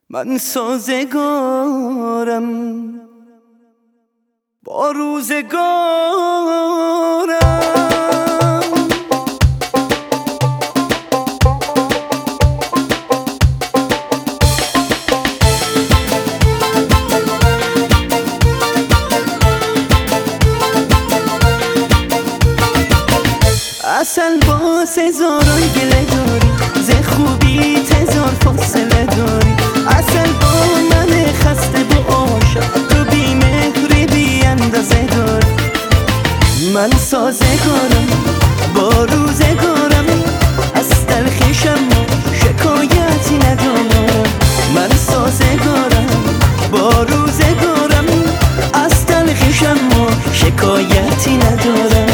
من سازگارم با روزگارم. اصل باز هزاران گله داری، ز خوبی هزار فاصله داری. اصل با من خسته با عاشق، تو بی مهری بی اندازه داری. من سازگارم با روزگارم، از تلخیشم شکایتی ندارم. من سازگارم با روزگارم، از تلخیشم شکایتی ندارم.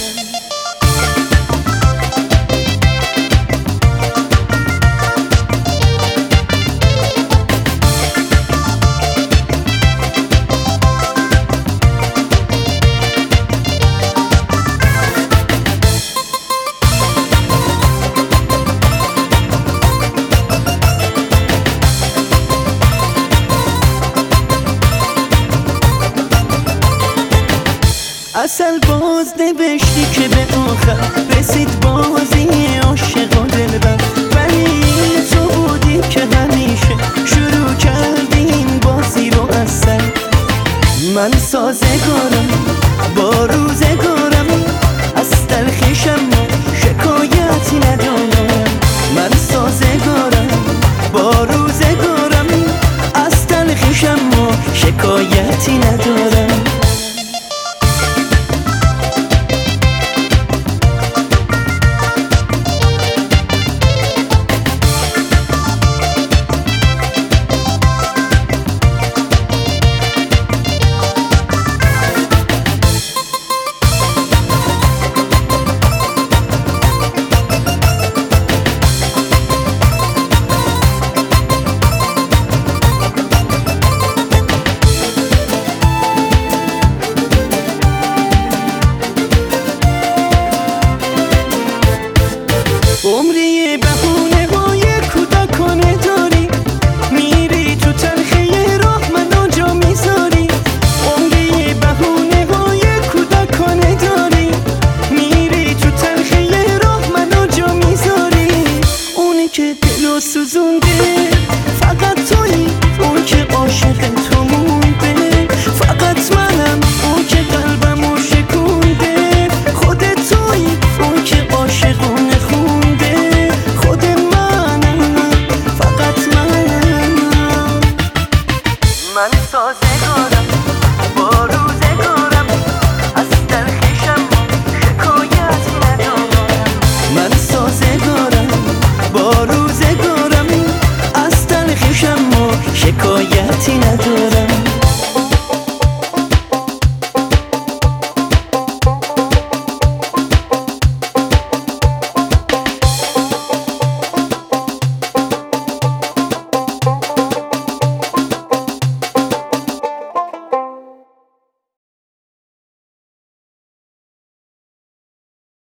اصل باز نوشتی که به آخر رسید بازی عاشق و دلبر، ولی این تو بودی که همیشه شروع کردی این بازی رو. اصل من سازگارم با